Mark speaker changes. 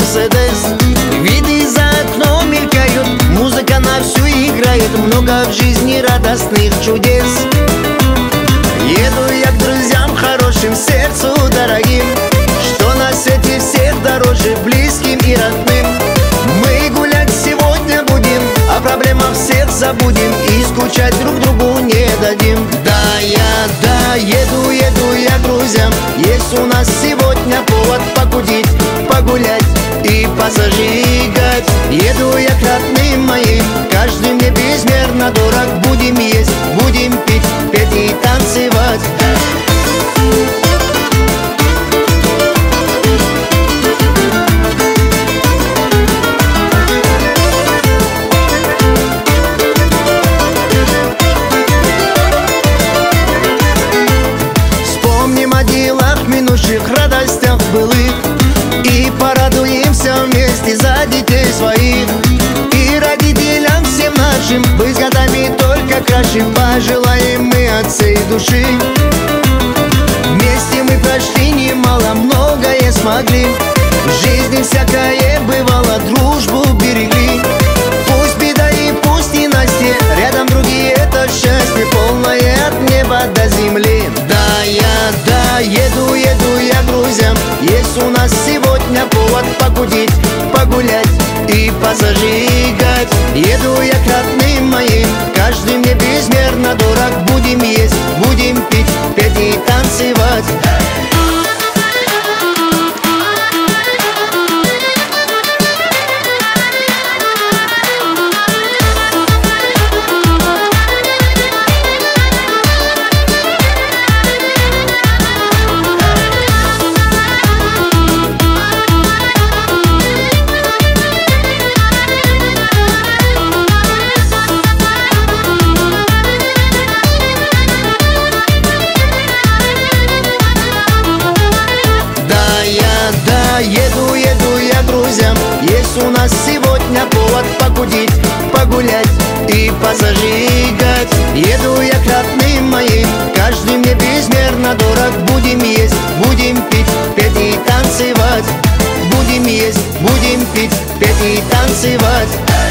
Speaker 1: Мерседес. Виды за окном мелькают, музыка на всю играет, много в жизни радостных чудес. Еду я к друзьям хорошим, сердцу дорогим, что на свете всех дороже, близким и родным. Мы гулять сегодня будем, о проблемах всех забудем и скучать друг другу не дадим. Да, еду я к друзьям, есть у нас сегодня повод покутить, погулять и позажигать. Еду я к родным моим, каждый мне безмерно дорог. Будем есть, будем пить, петь и танцевать. Вспомним о делах минувших, радостях былых, и порадуемся вместе за детей своих. И родителям всем нашим быть годами только краше, пожелаем мы от всей души. Вместе мы прошли немало, многое смогли, в жизни всякое бывало, дружбу берегли. Пусть беда и пусть ненастье, рядом другие это счастье, полное от неба до земли. Да, еду я к друзьям, есть у нас сегодня повод покутить, погулять и позажигать. Еду я к родным моим, каждый мне безмерно дорог. Будем есть, будем пить, петь и танцевать. Еду я к друзьям, есть у нас сегодня повод покутить, погулять и позажигать. Еду я к родным моим, каждый мне безмерно дорог. Будем есть, будем пить, петь и танцевать. Будем есть, будем пить, петь и танцевать.